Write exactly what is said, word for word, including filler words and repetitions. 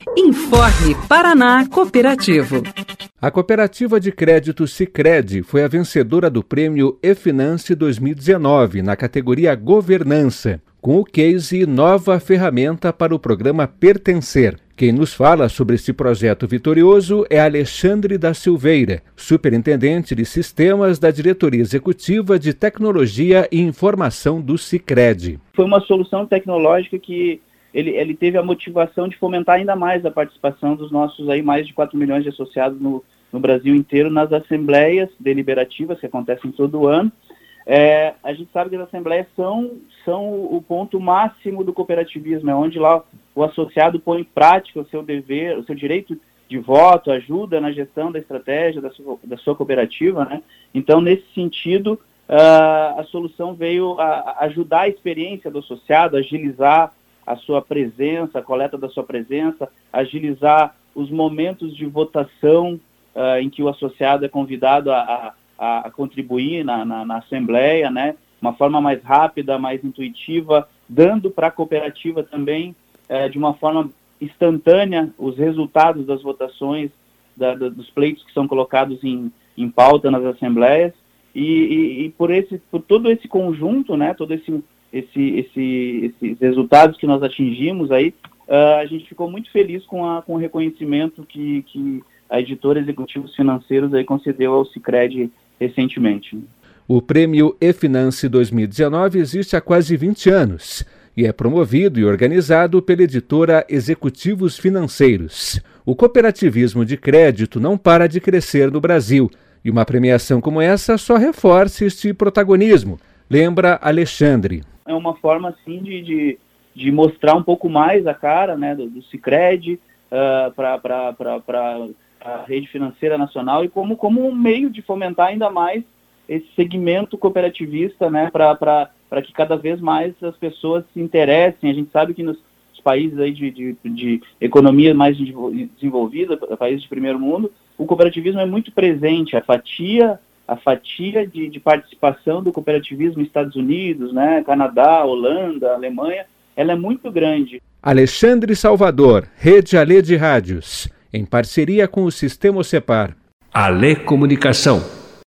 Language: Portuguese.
Informe Paraná Cooperativo. A cooperativa de crédito Sicredi foi a vencedora do prêmio eFinance dois mil e dezenove na categoria Governança, com o case Nova Ferramenta para o programa Pertencer. Quem nos fala sobre esse projeto vitorioso é Alexandre da Silveira, superintendente de sistemas da Diretoria Executiva de Tecnologia e Informação do Sicredi. Foi uma solução tecnológica que ele, ele teve a motivação de fomentar ainda mais a participação dos nossos aí, mais de quatro milhões de associados no, no Brasil inteiro nas assembleias deliberativas que acontecem todo ano. É, a gente sabe que as assembleias são, são o ponto máximo do cooperativismo, é onde lá o associado põe em prática o seu dever, o seu direito de voto, ajuda na gestão da estratégia da sua, da sua cooperativa, né? Então, nesse sentido, uh, a solução veio a, a ajudar a experiência do associado, agilizar a sua presença, a coleta da sua presença, agilizar os momentos de votação uh, em que o associado é convidado a, a a contribuir na, na, na Assembleia, né, uma forma mais rápida, mais intuitiva, dando para a cooperativa também, é, de uma forma instantânea, os resultados das votações, da, da, dos pleitos que são colocados em, em pauta nas Assembleias, e, e, e por, esse, por todo esse conjunto, né, todo esse, esse, esse, esses resultados que nós atingimos aí, uh, a gente ficou muito feliz com, a, com o reconhecimento que, que a editora Executivos Financeiros aí concedeu ao Sicredi recentemente. O prêmio eFinance dois mil e dezenove existe há quase vinte anos e é promovido e organizado pela editora Executivos Financeiros. O cooperativismo de crédito não para de crescer no Brasil e uma premiação como essa só reforça este protagonismo, lembra Alexandre. É uma forma assim de, de, de mostrar um pouco mais a cara, né, do, do Sicredi uh, para a rede financeira nacional e como, como um meio de fomentar ainda mais esse segmento cooperativista, né, para que cada vez mais as pessoas se interessem. A gente sabe que nos países aí de, de, de economia mais desenvolvida, países de primeiro mundo, o cooperativismo é muito presente, a fatia, a fatia de, de participação do cooperativismo nos Estados Unidos, né, Canadá, Holanda, Alemanha, ela é muito grande. Alexandre Salvador, Rede Alê de Rádios, em parceria com o Sistema Ocepar. Alê Comunicação.